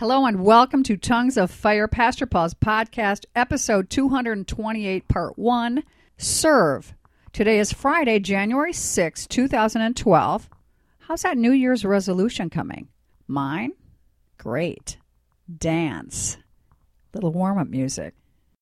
Hello and welcome to Tongues of Fire, Pastor Paul's podcast, episode 228, part 1, Serve. Today is Friday, January 6, 2012. How's that New Year's resolution coming? Mine? Great. Dance. Little warm-up music.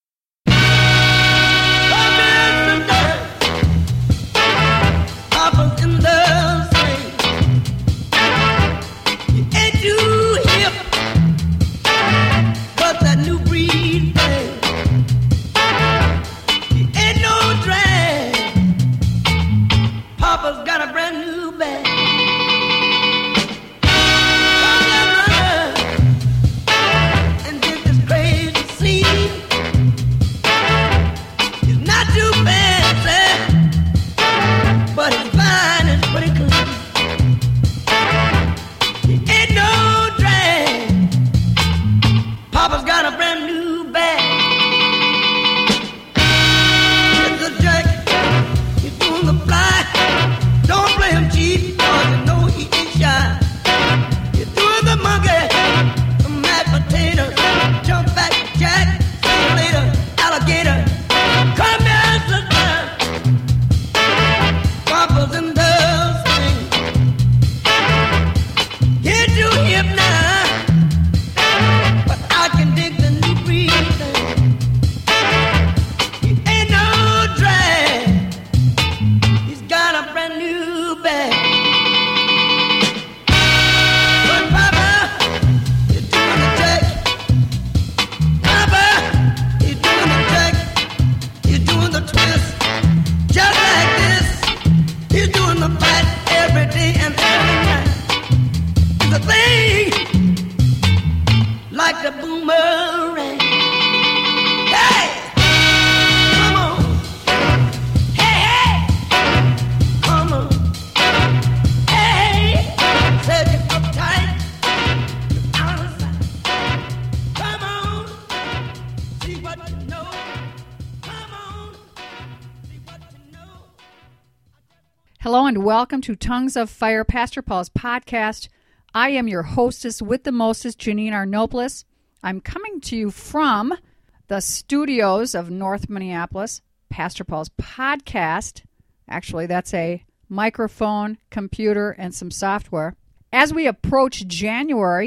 Hello and welcome to Tongues of Fire, Pastor Paul's podcast. I am your hostess with the mostest, Janine Arnopoulos. I'm coming to you from the studios of North Minneapolis, Pastor Paul's podcast. Actually, that's a microphone, computer, and some software. As we approach January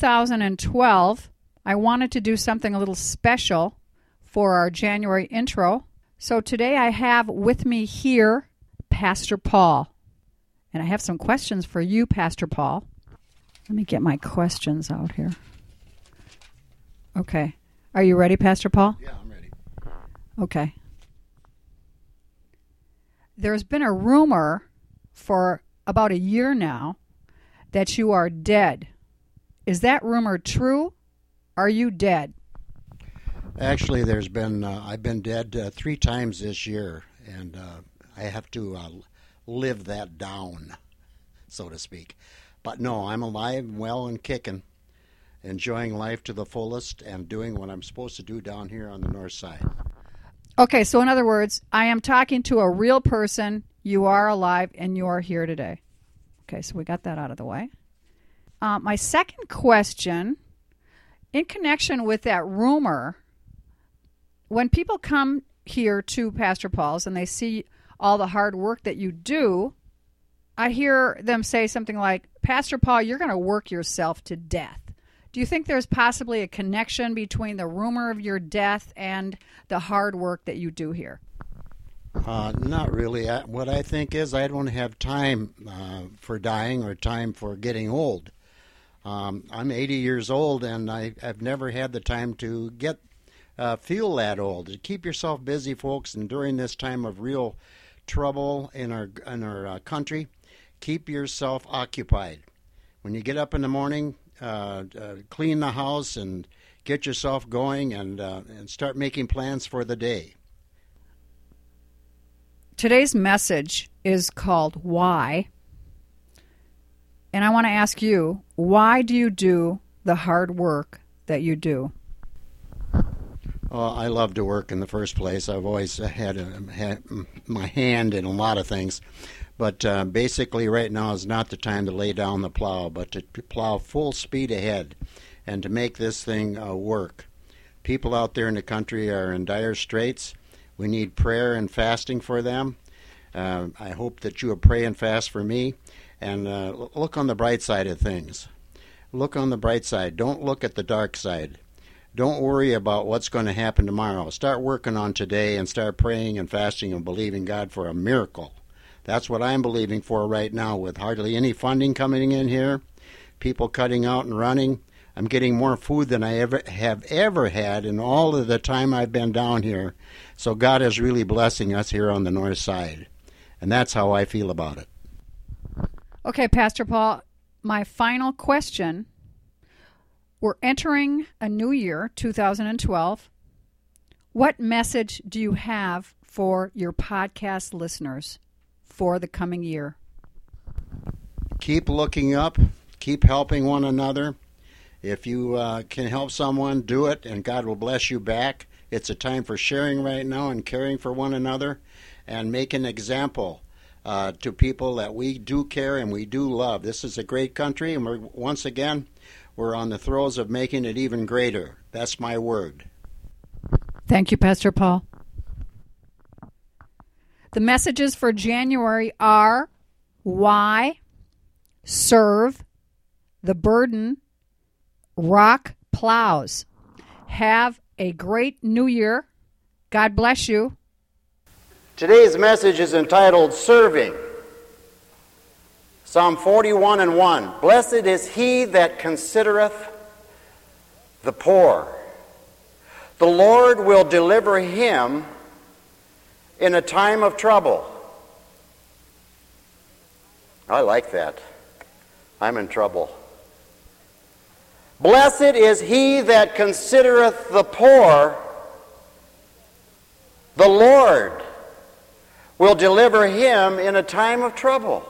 2012, I wanted to do something a little special for our January intro. So today I have with me here Pastor Paul. And I have some questions for you, Pastor Paul. Let me get my questions out here. Okay. Are you ready, Pastor Paul? Yeah, I'm ready. Okay. There's been a rumor for about a year now that you are dead. Is that rumor true? Are you dead? Actually, I've been dead 3 times this year, and I have to live that down, so to speak. But no, I'm alive, well, and kicking, enjoying life to the fullest and doing what I'm supposed to do down here on the north side. Okay, so in other words, I am talking to a real person. You are alive, and you are here today. Okay, so we got that out of the way. My second question, in connection with that rumor, when people come here to Pastor Paul's and they see all the hard work that you do, I hear them say something like, Pastor Paul, you're going to work yourself to death. Do you think there's possibly a connection between the rumor of your death and the hard work that you do here? Not really. What I think is I don't have time for dying or time for getting old. I'm 80 years old, and I've never had the time to feel that old. Keep yourself busy, folks, and during this time of real trouble in our country, keep yourself occupied. When you get up in the morning, clean the house and get yourself going and start making plans for the day. Today's message is called Why? And I want to ask you, why do you do the hard work that you do? I love to work in the first place. I've always had my hand in a lot of things. But basically right now is not the time to lay down the plow, but to plow full speed ahead and to make this thing work. People out there in the country are in dire straits. We need prayer and fasting for them. I hope that you will pray and fast for me, and look on the bright side of things. Look on the bright side. Don't look at the dark side. Don't worry about what's going to happen tomorrow. Start working on today and start praying and fasting and believing God for a miracle. That's what I'm believing for right now, with hardly any funding coming in here, people cutting out and running. I'm getting more food than I have ever had in all of the time I've been down here. So God is really blessing us here on the north side. And that's how I feel about it. Okay, Pastor Paul, my final question. We're entering a new year, 2012. What message do you have for your podcast listeners for the coming year? Keep looking up. Keep helping one another. If you can help someone, do it, and God will bless you back. It's a time for sharing right now and caring for one another and make an example to people that we do care and we do love. This is a great country, and once again, we're on the throes of making it even greater. That's my word. Thank you, Pastor Paul. The messages for January are why, serve, the burden, rock plows. Have a great new year. God bless you. Today's message is entitled Serving. Psalm 41:1. Blessed is he that considereth the poor. The Lord will deliver him in a time of trouble. I like that. I'm in trouble. Blessed is he that considereth the poor. The Lord will deliver him in a time of trouble.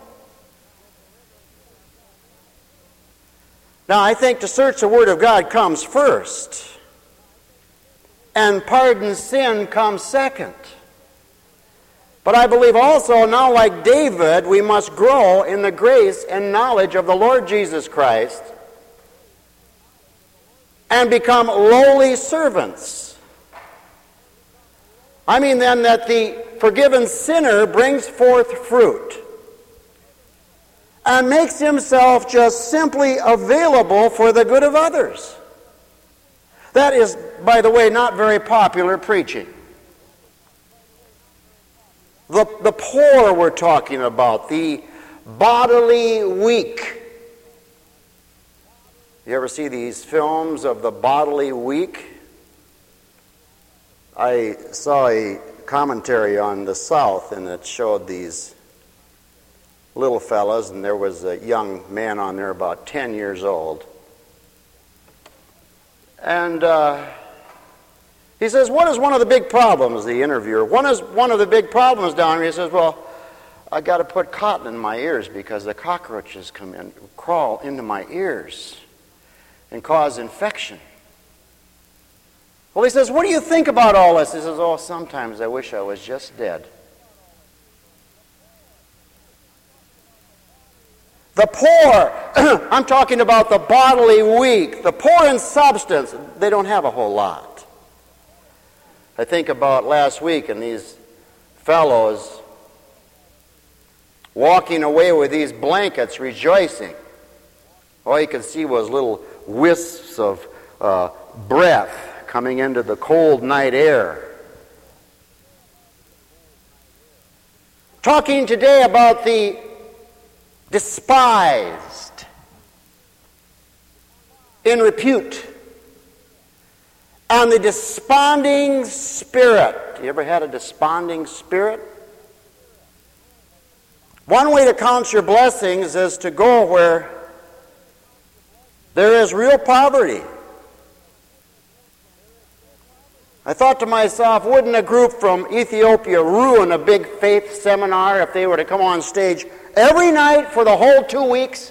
Now, I think to search the Word of God comes first, and pardon sin comes second. But I believe also, now like David, we must grow in the grace and knowledge of the Lord Jesus Christ and become lowly servants. I mean then that the forgiven sinner brings forth fruit and makes himself just simply available for the good of others. That is, by the way, not very popular preaching. The poor we're talking about, the bodily weak. You ever see these films of the bodily weak? I saw a commentary on the South, and it showed these little fellas, and there was a young man on there about 10 years old. And he says, what is one of the big problems, the interviewer? One of the big problems down here. He says, well, I got to put cotton in my ears because the cockroaches come in, crawl into my ears and cause infection. Well, he says, what do you think about all this? He says, oh, sometimes I wish I was just dead. The poor, I'm talking about the bodily weak, the poor in substance, they don't have a whole lot. I think about last week and these fellows walking away with these blankets rejoicing. All you could see was little wisps of breath coming into the cold night air. Talking today about the despised, in repute, and the desponding spirit. You ever had a desponding spirit? One way to count your blessings is to go where there is real poverty. I thought to myself, wouldn't a group from Ethiopia ruin a big faith seminar if they were to come on stage every night for the whole 2 weeks?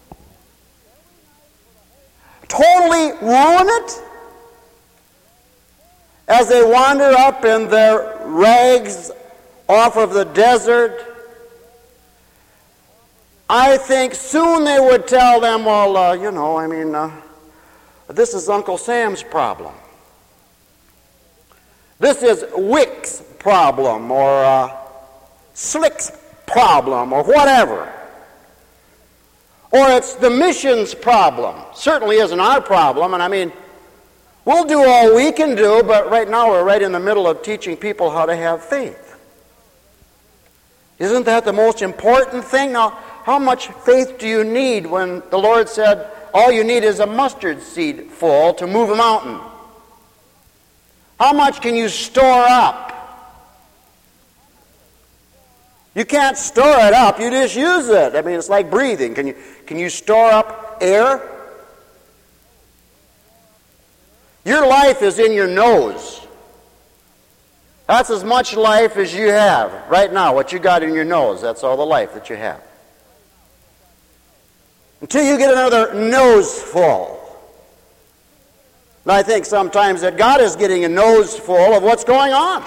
Totally ruin it? As they wander up in their rags off of the desert, I think soon they would tell them, well, This is Uncle Sam's problem. This is Wick's problem, or Slick's problem, or whatever. Or it's the missions problem. Certainly isn't our problem, and I mean, we'll do all we can do, but right now we're right in the middle of teaching people how to have faith. Isn't that the most important thing? Now, how much faith do you need when the Lord said, all you need is a mustard seed full to move a mountain? How much can you store up? You can't store it up, you just use it. I mean, it's like breathing. Can you store up air? Your life is in your nose. That's as much life as you have. Right now, what you got in your nose, that's all the life that you have. Until you get another nose full. And I think sometimes that God is getting a nose full of what's going on.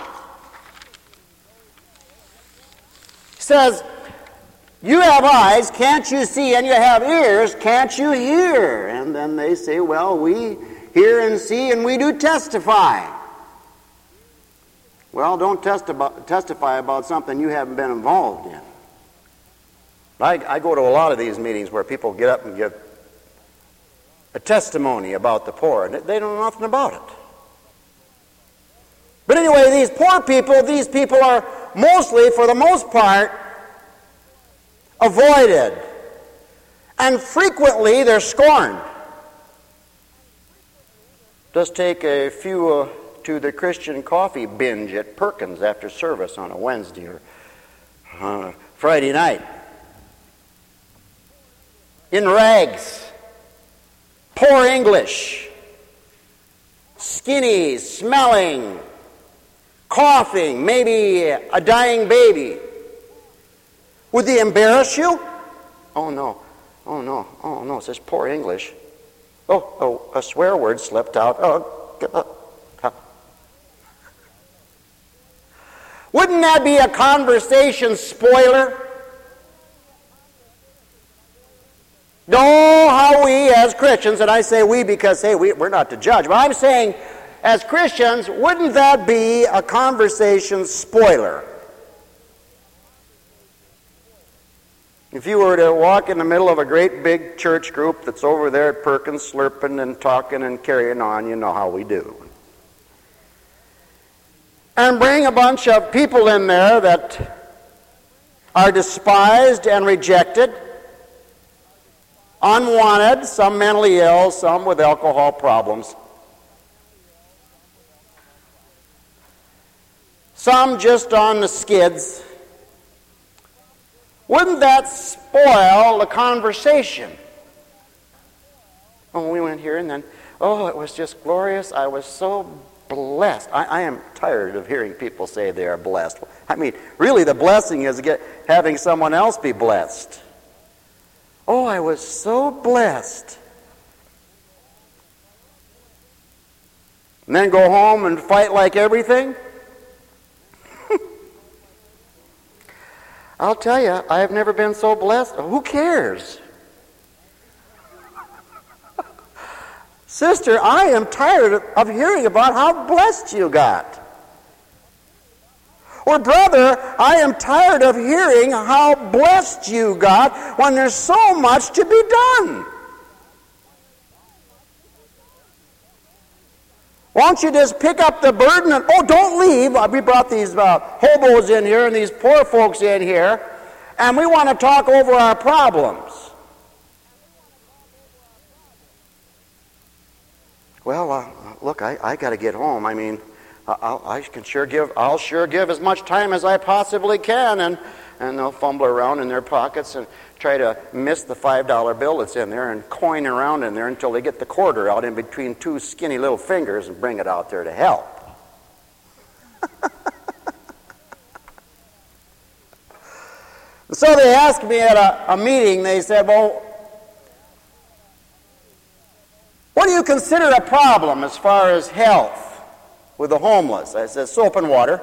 He says, you have eyes, can't you see? And you have ears, can't you hear? And then they say, well, we hear and see and we do testify. Well, don't testify about something you haven't been involved in. I go to a lot of these meetings where people get up and give a testimony about the poor, and they don't know nothing about it. But anyway, these poor people, these people are mostly, for the most part, avoided. And frequently they're scorned. Just take a few to the Christian coffee binge at Perkins after service on a Wednesday or Friday night. In rags, poor English, skinny, smelling, coughing, maybe a dying baby. Would they embarrass you? Oh no, it says poor English. Oh, a swear word slipped out. Wouldn't that be a conversation spoiler? No, how we as Christians, and I say we because, hey, we're not to judge, but I'm saying as Christians, wouldn't that be a conversation spoiler? If you were to walk in the middle of a great big church group that's over there at Perkins slurping and talking and carrying on, you know how we do. And bring a bunch of people in there that are despised and rejected, unwanted, some mentally ill, some with alcohol problems, some just on the skids. Wouldn't that spoil the conversation? Oh, we went here and then, oh, it was just glorious. I was so blessed. I am tired of hearing people say they are blessed. I mean, really the blessing is having someone else be blessed. Oh, I was so blessed. And then go home and fight like everything? I'll tell you, I have never been so blessed. Who cares? Sister, I am tired of hearing about how blessed you got. Or brother, I am tired of hearing how blessed you got when there's so much to be done. Won't you just pick up the burden and, oh, don't leave. We brought these hobos in here and these poor folks in here, and we want to talk over our problems. Well, look, I got to get home. I mean, I'll sure give as much time as I possibly can, and they'll fumble around in their pockets and try to miss the $5 bill that's in there and coin around in there until they get the quarter out in between two skinny little fingers and bring it out there to help. So they asked me at a meeting, they said, well, what do you consider a problem as far as health with the homeless? I said, soap and water.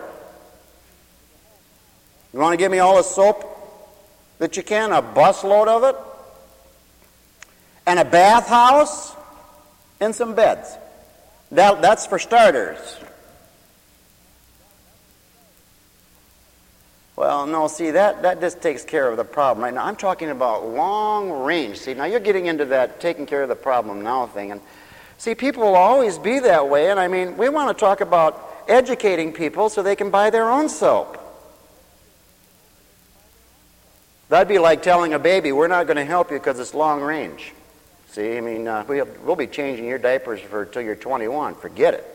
You want to give me all the soap that you can, a busload of it? And a bathhouse? and some beds. That's for starters. Well, no, see, that just takes care of the problem right now. I'm talking about long range. See, now you're getting into that taking care of the problem now thing. And see, people will always be that way. And I mean, we want to talk about educating people so they can buy their own soap. That'd be like telling a baby, we're not going to help you because it's long range. See, I mean, we'll be changing your diapers till you're 21. Forget it.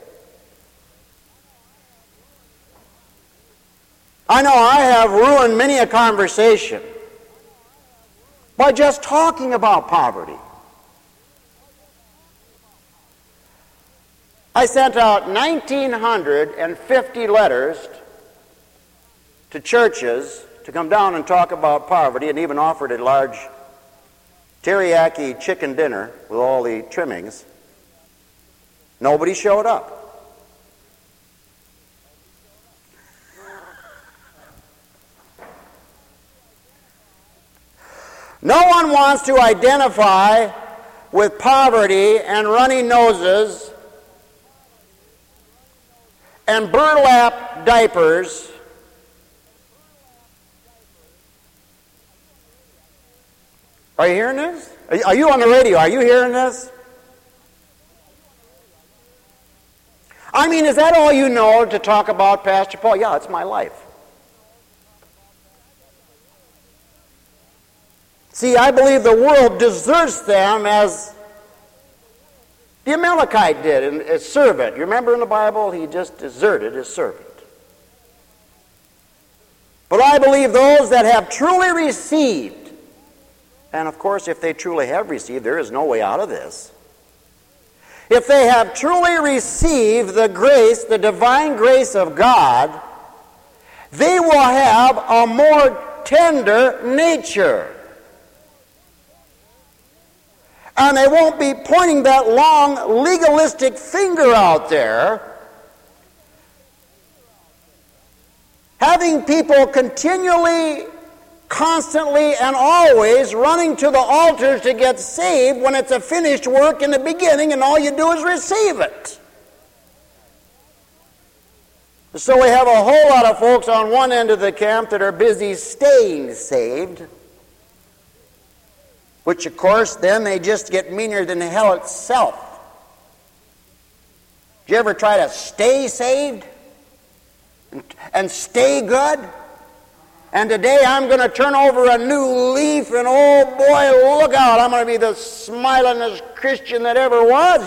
I know I have ruined many a conversation by just talking about poverty. I sent out 1,950 letters to churches to come down and talk about poverty, and even offered a large teriyaki chicken dinner with all the trimmings. Nobody showed up. No one wants to identify with poverty and runny noses and burlap diapers. Are you hearing this? Are you on the radio? Are you hearing this? I mean, is that all you know to talk about, Pastor Paul? Yeah, it's my life. See, I believe the world deserts them as the Amalekite did, and his servant. You remember in the Bible, he just deserted his servant. But I believe those that have truly received, and of course, if they truly have received, there is no way out of this. If they have truly received the grace, the divine grace of God, they will have a more tender nature. And they won't be pointing that long legalistic finger out there, having people continually, constantly, and always running to the altars to get saved when it's a finished work in the beginning and all you do is receive it. So we have a whole lot of folks on one end of the camp that are busy staying saved, which of course then they just get meaner than hell itself. Did you ever try to stay saved and stay good? And today I'm going to turn over a new leaf, and oh boy, look out, I'm going to be the smilingest Christian that ever was.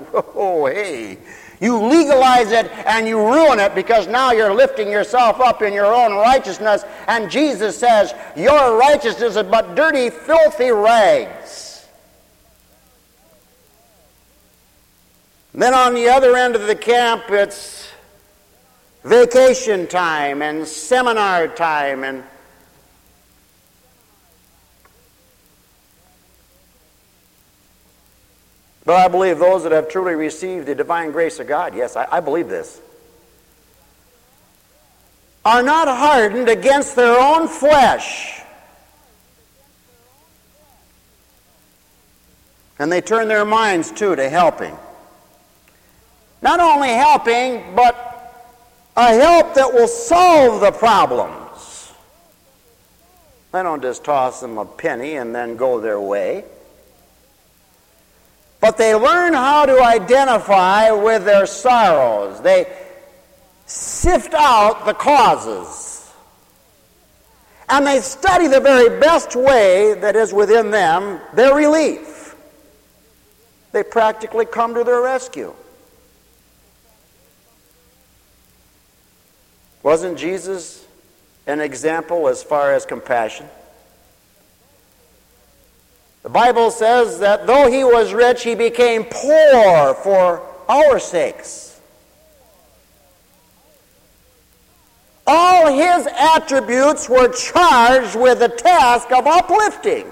You legalize it and you ruin it, because now you're lifting yourself up in your own righteousness, and Jesus says your righteousness is but dirty, filthy rags. And then on the other end of the camp, it's vacation time and seminar time, but I believe those that have truly received the divine grace of God, yes, I believe this, are not hardened against their own flesh. And they turn their minds, too, to helping. Not only helping, but a help that will solve the problems. They don't just toss them a penny and then go their way. But they learn how to identify with their sorrows. They sift out the causes. And they study the very best way that is within them, their relief. They practically come to their rescue. Wasn't Jesus an example as far as compassion? The Bible says that though he was rich, he became poor for our sakes. All his attributes were charged with the task of uplifting.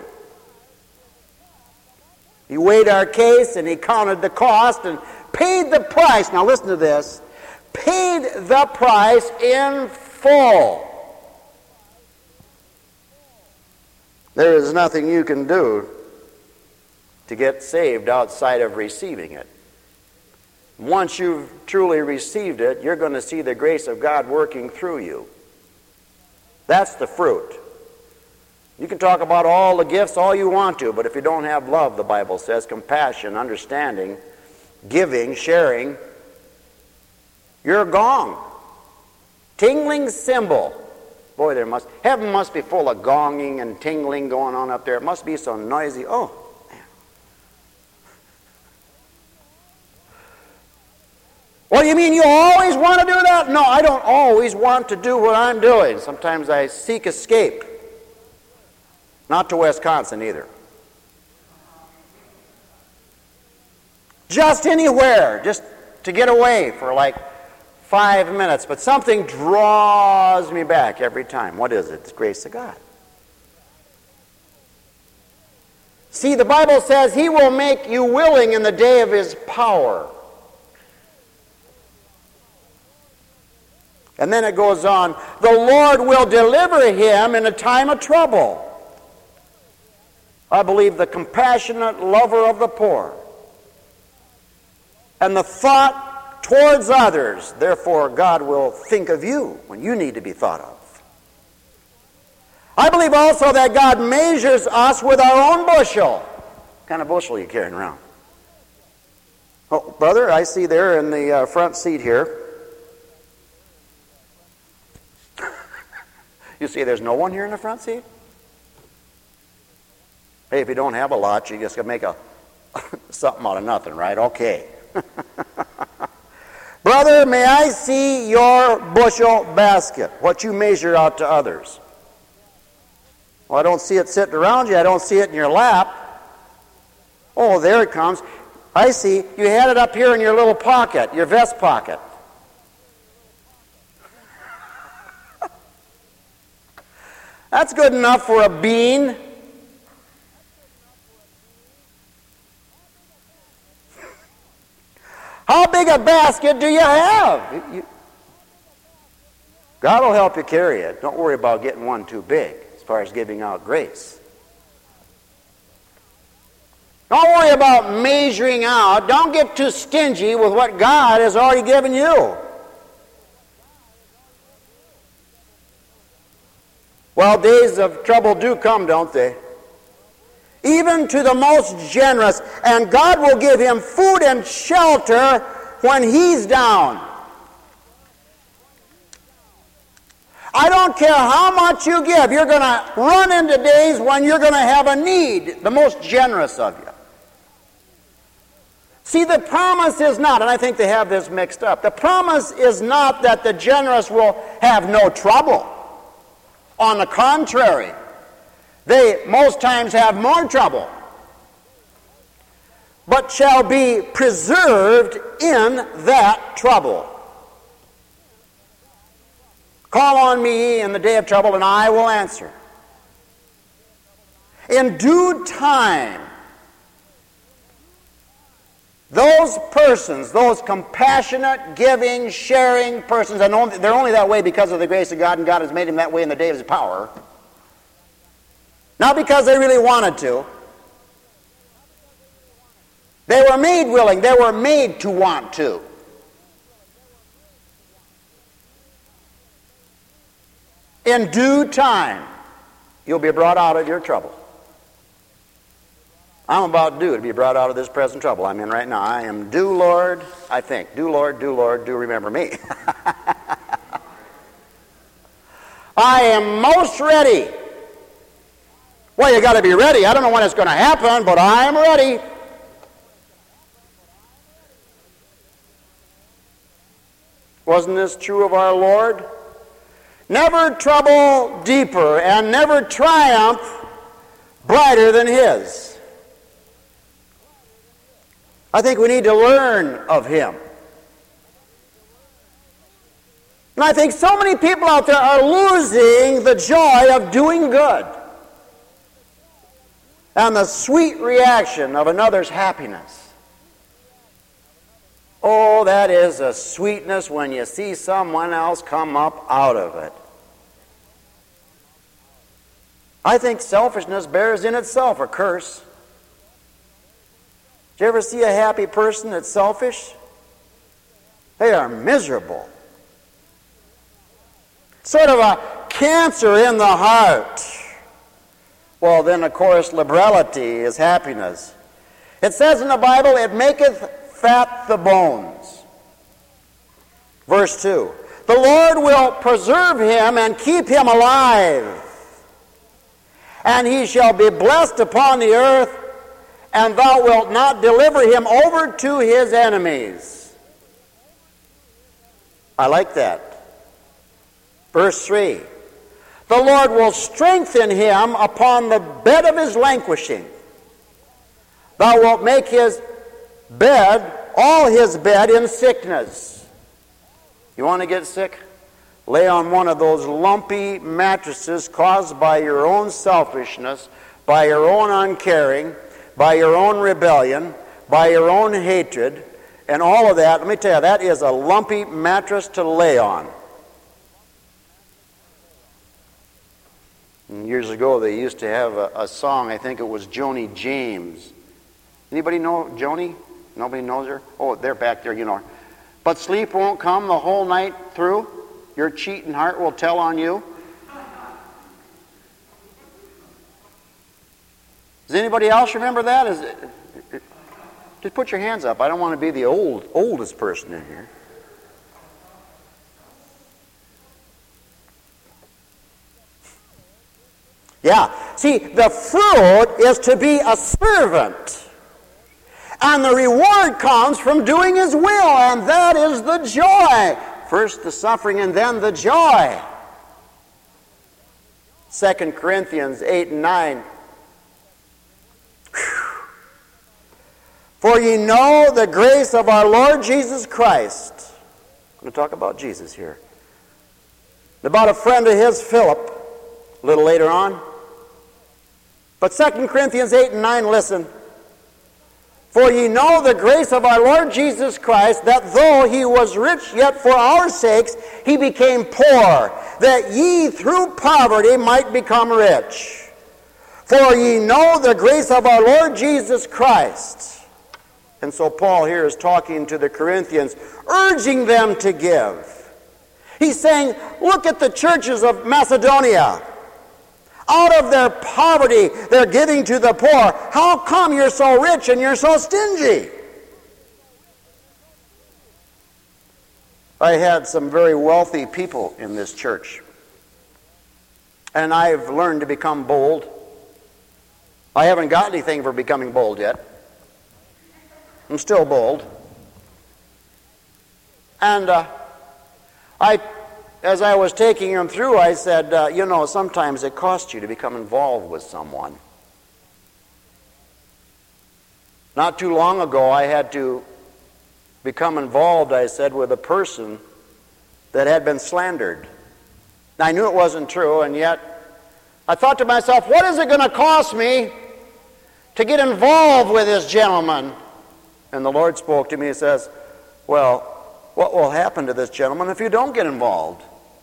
He weighed our case and he counted the cost and paid the price. Now listen to this. Paid the price in full. There is nothing you can do to get saved outside of receiving it. Once you've truly received it, you're going to see the grace of God working through you. That's the fruit. You can talk about all the gifts all you want to, but if you don't have love, the Bible says, compassion, understanding, giving, sharing, you're a gong. Tingling cymbal. Boy, heaven must be full of gonging and tingling going on up there. It must be so noisy. Oh, man. Well, you mean you always want to do that? No, I don't always want to do what I'm doing. Sometimes I seek escape. Not to Wisconsin either. Just anywhere, just to get away for like 5 minutes. But something draws me back every time. What is it? It's the grace of God. See, the Bible says He will make you willing in the day of His power. And then it goes on, the Lord will deliver him in a time of trouble. I believe the compassionate lover of the poor and the thought towards others. Therefore, God will think of you when you need to be thought of. I believe also that God measures us with our own bushel. What kind of bushel are you carrying around? Oh, brother, I see there in the front seat here. You see there's no one here in the front seat? Hey, if you don't have a lot, you just got to make something out of nothing, right? Okay. Brother, may I see your bushel basket, what you measure out to others? Well, I don't see it sitting around you. I don't see it in your lap. Oh, there it comes. I see. You had it up here in your little pocket, your vest pocket. That's good enough for a bean. How big a basket do you have? God will help you carry it. Don't worry about getting one too big as far as giving out grace. Don't worry about measuring out. Don't get too stingy with what God has already given you. Well, days of trouble do come, don't they? Even to the most generous, and God will give him food and shelter when he's down. I don't care how much you give, you're going to run into days when you're going to have a need, the most generous of you. See, the promise is not, and I think they have this mixed up, the promise is not that the generous will have no trouble. On the contrary, they most times have more trouble, but shall be preserved in that trouble. Call on me in the day of trouble, and I will answer. In due time, those persons, those compassionate, giving, sharing persons, and they're only that way because of the grace of God, and God has made them that way in the day of his power. Not because they really wanted to. They were made willing. They were made to want to. In due time, you'll be brought out of your trouble. I'm about due to be brought out of this present trouble I'm in right now. I am due, Lord, I think. Due, Lord, do remember me. I am most ready. Well, you got to be ready. I don't know when it's going to happen, but I am ready. Wasn't this true of our Lord? Never trouble deeper and never triumph brighter than his. I think we need to learn of him. And I think so many people out there are losing the joy of doing good and the sweet reaction of another's happiness. Oh, that is a sweetness when you see someone else come up out of it. I think selfishness bears in itself a curse. Did you ever see a happy person that's selfish? They are miserable. Sort of a cancer in the heart. Well, then, of course, liberality is happiness. It says in the Bible, it maketh fat the bones. Verse 2. The Lord will preserve him and keep him alive. And he shall be blessed upon the earth, and thou wilt not deliver him over to his enemies. I like that. Verse 3. The Lord will strengthen him upon the bed of his languishing. Thou wilt make his bed, all his bed, in sickness. You want to get sick? Lay on one of those lumpy mattresses caused by your own selfishness, by your own uncaring, by your own rebellion, by your own hatred, and all of that. Let me tell you, that is a lumpy mattress to lay on. And years ago, they used to have a song, I think it was Joni James. Anybody know Joni? Nobody knows her? Oh, they're back there, you know her. But sleep won't come the whole night through. Your cheating heart will tell on you. Does anybody else remember that? Just put your hands up. I don't want to be the oldest person in here. Yeah. See, the fruit is to be a servant. And the reward comes from doing his will, and that is the joy. First the suffering and then the joy. 2 Corinthians 8 and 9. For ye know the grace of our Lord Jesus Christ. I'm going to talk about Jesus here. About a friend of his, Philip, a little later on. But 2 Corinthians 8 and 9, listen. For ye know the grace of our Lord Jesus Christ, that though he was rich, yet for our sakes he became poor, that ye through poverty might become rich. For ye know the grace of our Lord Jesus Christ. And so Paul here is talking to the Corinthians, urging them to give. He's saying, look at the churches of Macedonia. Out of their poverty, they're giving to the poor. How come you're so rich and you're so stingy? I had some very wealthy people in this church. And I've learned to become bold. I haven't got anything for becoming bold yet. I'm still bold. And as I was taking him through, I said, sometimes it costs you to become involved with someone. Not too long ago, I had to become involved, I said, with a person that had been slandered. Now, I knew it wasn't true, and yet I thought to myself, what is it going to cost me to get involved with this gentleman? And the Lord spoke to me and says, well, what will happen to this gentleman if you don't get involved?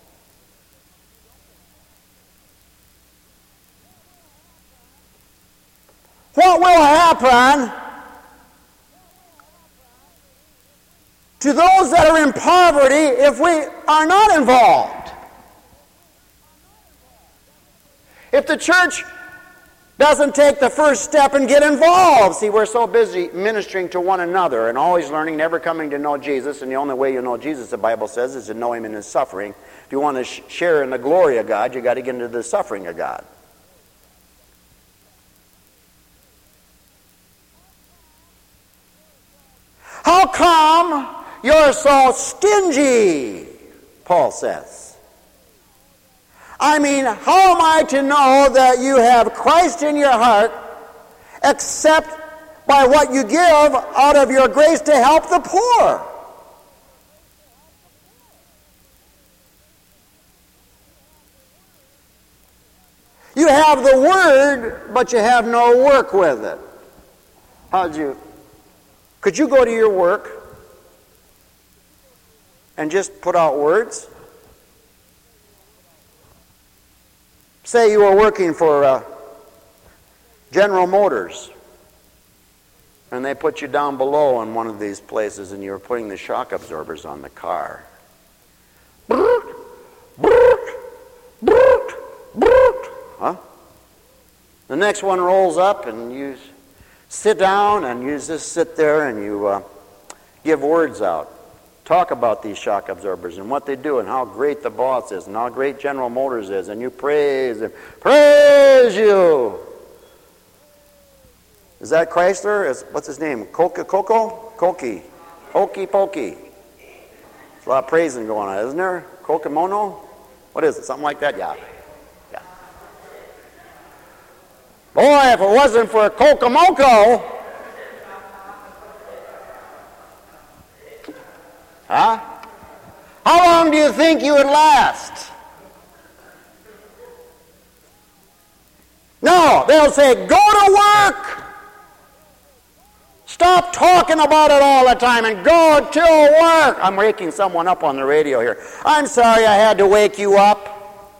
What will happen to those that are in poverty if we are not involved? If the church doesn't take the first step and get involved. See, we're so busy ministering to one another and always learning, never coming to know Jesus. And the only way you know Jesus, the Bible says, is to know him in his suffering. If you want to share in the glory of God, you got to get into the suffering of God. How come you're so stingy? Paul says. I mean, how am I to know that you have Christ in your heart except by what you give out of your grace to help the poor? You have the word, but you have no work with it. Could you go to your work and just put out words? Say you were working for General Motors. and they put you down below in one of these places, and you were putting the shock absorbers on the car. Huh? The next one rolls up, and you sit down, and you just sit there, and you give words out. Talk about these shock absorbers and what they do and how great the boss is and how great General Motors is, and you praise him. Praise you! Is that Chrysler? What's his name? Koki. Hokey Pokey. There's a lot of praising going on, isn't there? Kokemono? What is it? Something like that? Yeah. Boy, if it wasn't for Kokomoko. Huh? How long do you think you would last? No, they'll say, go to work. Stop talking about it all the time and go to work. I'm waking someone up on the radio here. I'm sorry I had to wake you up.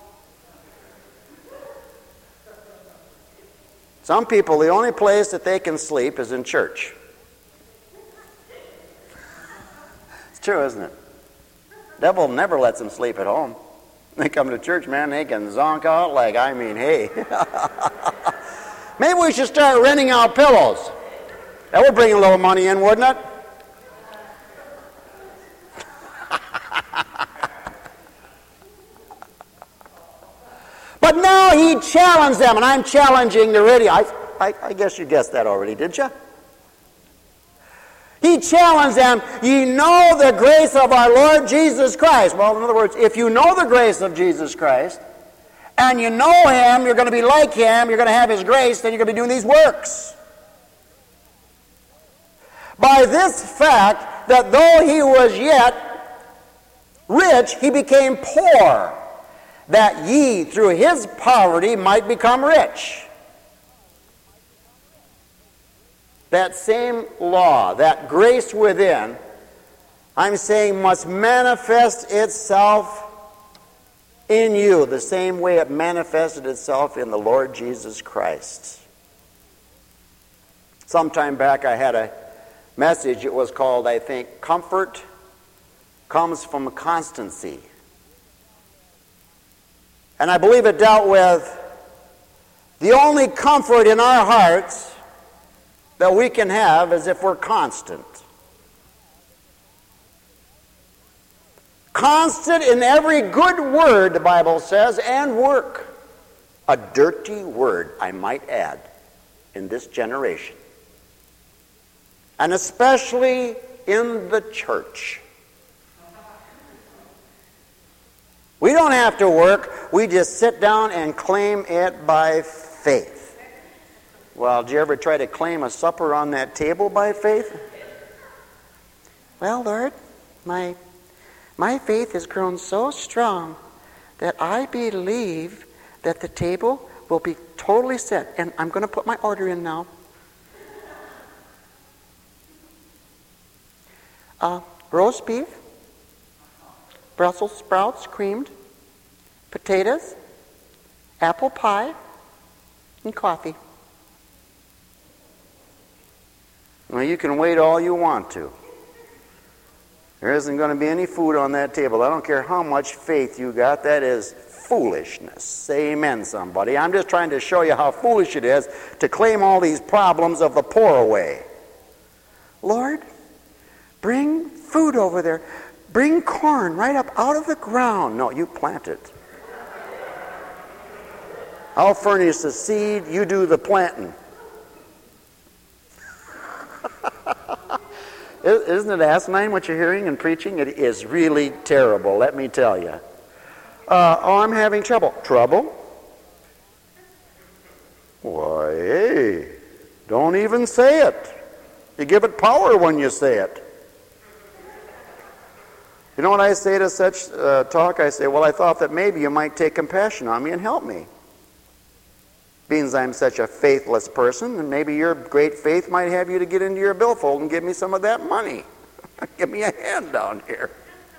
Some people, the only place that they can sleep is in church. It's true, isn't it? The devil never lets them sleep at home. They come to church, man, they can zonk out like, I mean, hey. Maybe we should start renting out pillows. That would bring a little money in, wouldn't it? But now he challenged them, and I'm challenging the radio. I guess you guessed that already, didn't you? He challenged them, ye know the grace of our Lord Jesus Christ. Well, in other words, if you know the grace of Jesus Christ, and you know Him, you're going to be like Him, you're going to have His grace, then you're going to be doing these works. By this fact, that though He was yet rich, He became poor, that ye through His poverty might become rich. That same law, that grace within, I'm saying must manifest itself in you the same way it manifested itself in the Lord Jesus Christ. Sometime back I had a message. It was called, I think, Comfort Comes from Constancy. And I believe it dealt with the only comfort in our hearts that we can have is if we're constant. Constant in every good word, the Bible says, and work. A dirty word, I might add, in this generation. And especially in the church. We don't have to work. We just sit down and claim it by faith. Well, did you ever try to claim a supper on that table by faith? Well, Lord, my faith has grown so strong that I believe that the table will be totally set. And I'm going to put my order in now. Roast beef, Brussels sprouts creamed, potatoes, apple pie, and coffee. Well, you can wait all you want to. There isn't going to be any food on that table. I don't care how much faith you got. That is foolishness. Say amen, somebody. I'm just trying to show you how foolish it is to claim all these problems of the poor away. Lord, bring food over there. Bring corn right up out of the ground. No, you plant it. I'll furnish the seed. You do the planting. Isn't it asinine what you're hearing and preaching? It is really terrible, let me tell you. I'm having trouble. Trouble? Why, hey, don't even say it. You give it power when you say it. You know what I say to such talk? I say, well, I thought that maybe you might take compassion on me and help me. Being I'm such a faithless person, and maybe your great faith might have you to get into your billfold and give me some of that money. Give me a hand down here.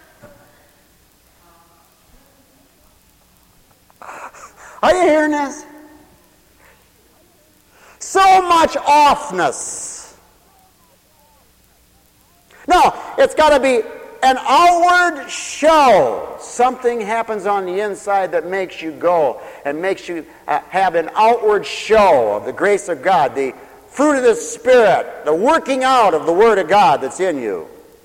Are you hearing this? So much offness No, it's got to be an outward show. Something happens on the inside that makes you go and makes you have an outward show of the grace of God, the fruit of the Spirit, the working out of the Word of God that's in you.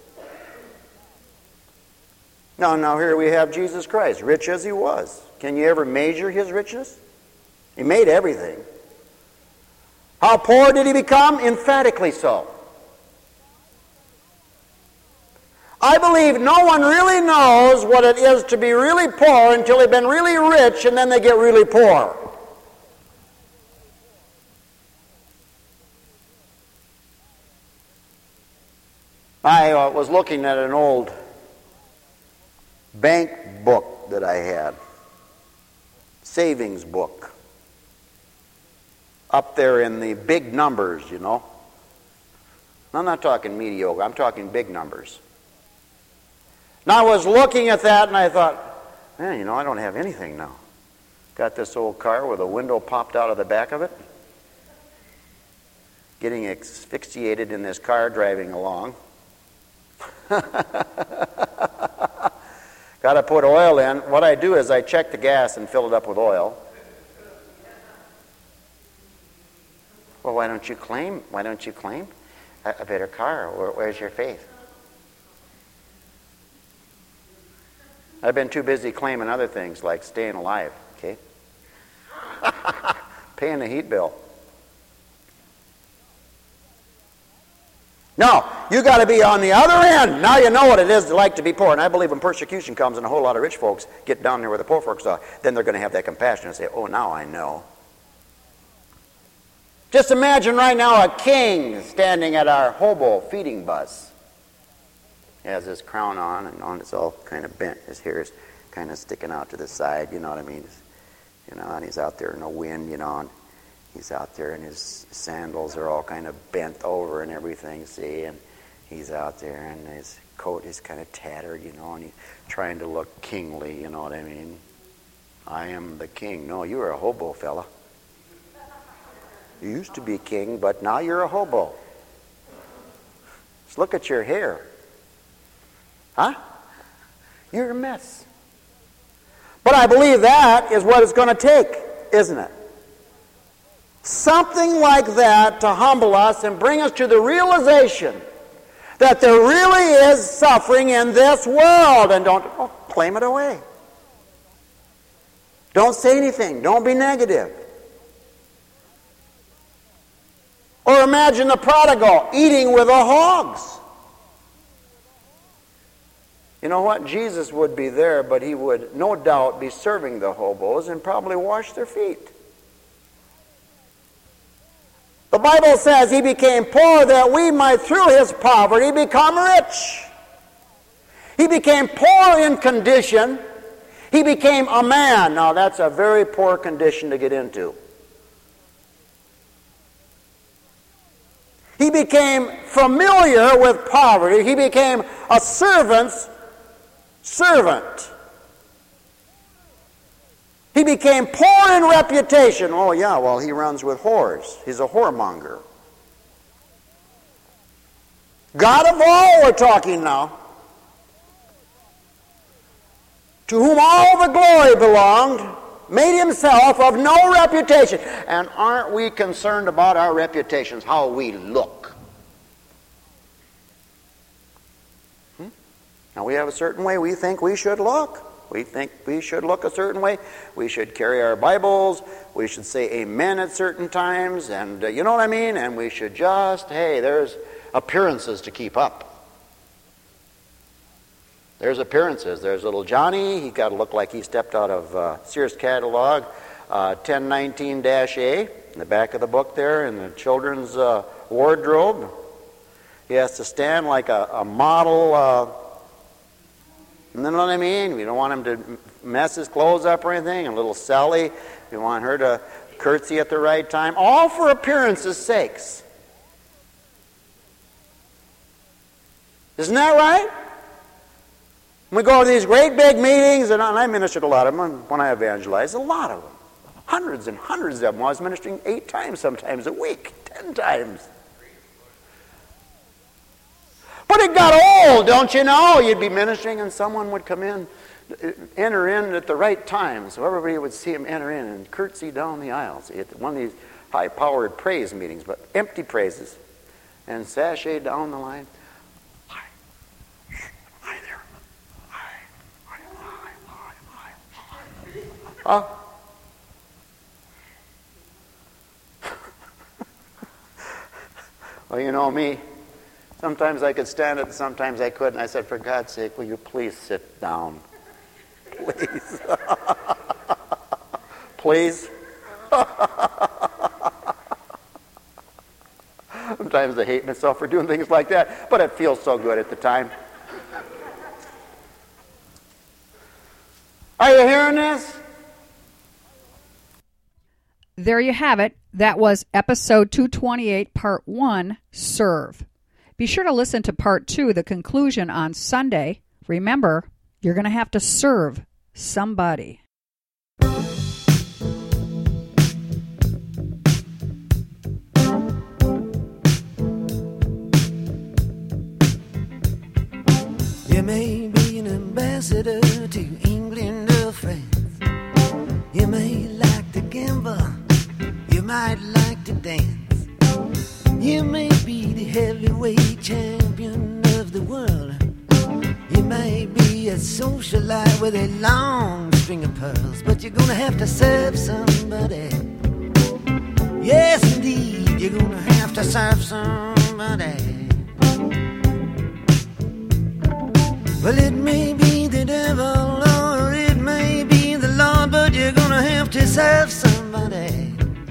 Now here we have Jesus Christ, rich as he was. Can you ever measure his richness? He made everything. How poor did he become? Emphatically so. I believe no one really knows what it is to be really poor until they've been really rich and then they get really poor. I was looking at an old bank book that I had, savings book, up there in the big numbers, you know. I'm not talking mediocre, I'm talking big numbers. Now I was looking at that and I thought, man, you know, I don't have anything now. Got this old car with a window popped out of the back of it. Getting asphyxiated in this car driving along. Got to put oil in. What I do is I check the gas and fill it up with oil. Well, why don't you claim a better car? Where's your faith? I've been too busy claiming other things like staying alive, okay? Paying the heat bill. No, you got to be on the other end. Now you know what it is like to be poor. And I believe when persecution comes and a whole lot of rich folks get down there where the poor folks are, then they're going to have that compassion and say, oh, now I know. Just imagine right now a king standing at our hobo feeding bus. He has his crown on, and it's all kind of bent. His hair is kind of sticking out to the side, you know what I mean? You know, and he's out there in the wind, you know, and he's out there and his sandals are all kind of bent over and everything, see? And he's out there and his coat is kind of tattered, you know, and he's trying to look kingly, you know what I mean? I am the king. No, you're a hobo, fella. You used to be king, but now you're a hobo. Just look at your hair. Huh? You're a mess. But I believe that is what it's going to take, isn't it? Something like that to humble us and bring us to the realization that there really is suffering in this world. And don't claim it away. Don't say anything. Don't be negative. Or imagine the prodigal eating with the hogs. You know what? Jesus would be there, but he would no doubt be serving the hobos and probably wash their feet. The Bible says he became poor that we might through his poverty become rich. He became poor in condition. He became a man. Now that's a very poor condition to get into. He became familiar with poverty. He became a servant's servant. He became poor in reputation. Oh yeah, well he runs with whores. He's a whoremonger. God of all we're talking now. To whom all the glory belonged, made himself of no reputation. And aren't we concerned about our reputations, how we look? Now we have a certain way we think we should look. We think we should look a certain way. We should carry our Bibles. We should say amen at certain times. And you know what I mean? And we should just, hey, there's appearances to keep up. There's appearances. There's little Johnny. He got to look like he stepped out of Sears catalog 1019-A in the back of the book there in the children's wardrobe. He has to stand like a model. You know what I mean? We don't want him to mess his clothes up or anything. And little Sally, we want her to curtsy at the right time. All for appearance's sakes. Isn't that right? We go to these great big meetings, and I ministered a lot of them when I evangelized. A lot of them. Hundreds and hundreds of them. I was ministering 8 times sometimes a week. 10 times. But it got old, don't you know? You'd be ministering and someone would come in, enter in at the right time. So everybody would see him enter in and curtsy down the aisles at one of these high-powered praise meetings, but empty praises. And sashay down the line. Hi there. Hi. Well, you know me. Sometimes I could stand it, sometimes I couldn't. I said, for God's sake, will you please sit down? Please. Please. Sometimes I hate myself for doing things like that, but it feels so good at the time. Are you hearing this? There you have it. That was episode 228, part 1, Serve. Be sure to listen to part 2, the conclusion, on Sunday. Remember, you're going to have to serve somebody. You may be an ambassador to England or France. You may like to gamble. You might like to dance. You may be the heavyweight champion of the world. You may be a socialite with a long string of pearls, but you're gonna have to serve somebody. Yes, indeed, you're gonna have to serve somebody. Well, it may be the devil or it may be the Lord, but you're gonna have to serve somebody.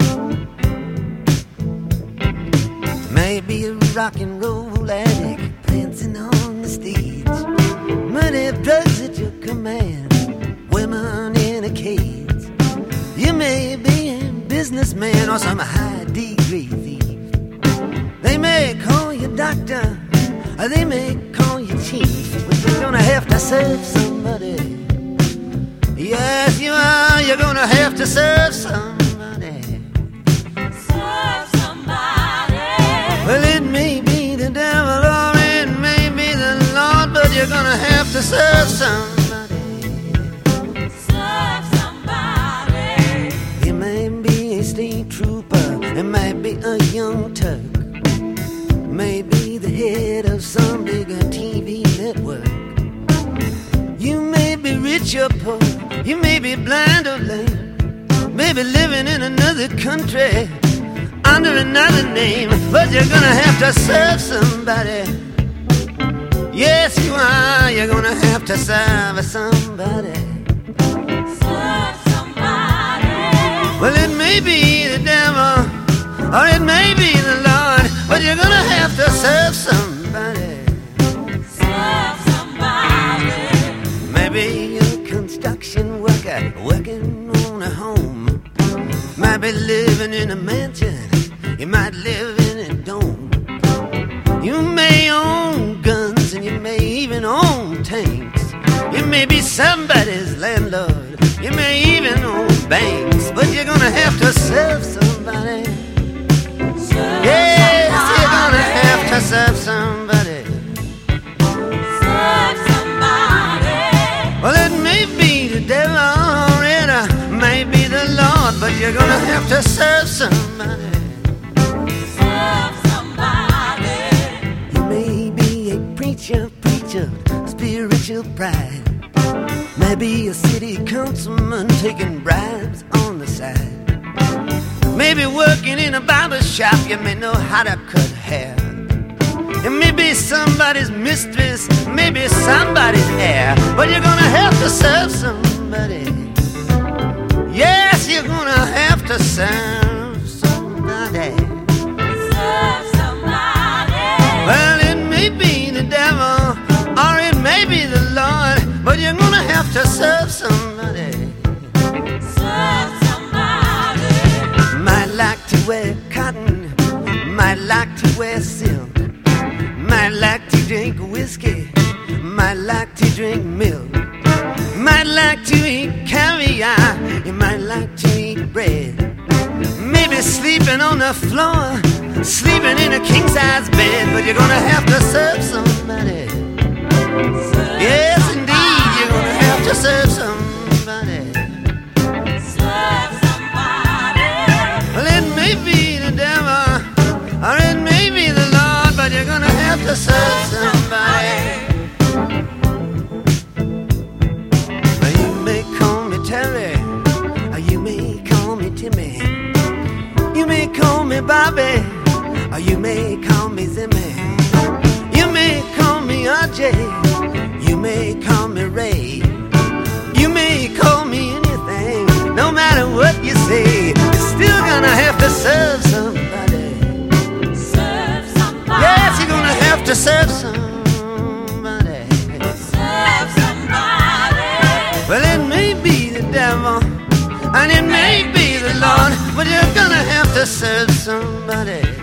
Maybe a rock and roll addict dancing on the stage, money, drugs at your command, women in a cage. You may be a businessman or some high-degree thief. They may call you doctor, or they may call you chief, but you're gonna have to serve somebody. Yes, you are. You're gonna have to serve somebody. Serve somebody. Well, it may be the devil or it may be the Lord, but you're gonna have to serve somebody. Serve somebody. You may be a state trooper, it might be a young Turk, maybe the head of some bigger TV network. You may be rich or poor, you may be blind or lame, maybe living in another country under another name, but you're gonna have to serve somebody. Yes, you are. You're gonna have to serve somebody. Serve somebody. Well, it may be the devil or it may be the Lord, but you're gonna have to serve somebody. Serve somebody. Maybe you're a construction worker working on a home. Might be living in a mansion, you might live in a dome. You may own guns and you may even own tanks. You may be somebody's landlord, you may even own banks, but you're gonna have to serve somebody. Yes, you're gonna have to serve somebody. Serve somebody. Well, it may be the devil or it may be the Lord, but you're gonna have to serve somebody. Serve somebody. You may be a preacher, spiritual pride. Maybe a city councilman taking bribes on the side. Maybe working in a barber shop, you may know how to cut hair. You may be somebody's mistress, maybe somebody's heir, but you're gonna have to serve somebody. Yes, you're gonna have to serve somebody. Serve somebody. Well, it may be the devil or it may be the Lord, but you're gonna have to serve somebody. Serve somebody. Might like to wear cotton, might like to wear silk, might like to drink whiskey, might like to drink milk, might like to eat caviar, you might like to eat bread, maybe sleeping on the floor, sleeping in a king-size bed, but you're gonna have to serve somebody. Yes, indeed, you're gonna have to serve somebody. Serve somebody. Well, it may be the devil, or it may be the Lord, but you're gonna have to serve somebody. Well, you may call me Terry, or you may call me Timmy. You may call me Bobby, or you may call me Zimmy. You may call me RJ, you may call me Ray. You may call me anything, no matter what you say. You're still gonna have to serve somebody. Serve somebody. Yes, you're gonna have to serve somebody. Serve somebody. Well, it may be the devil, and it may be the Lord, but you're gonna have to serve somebody.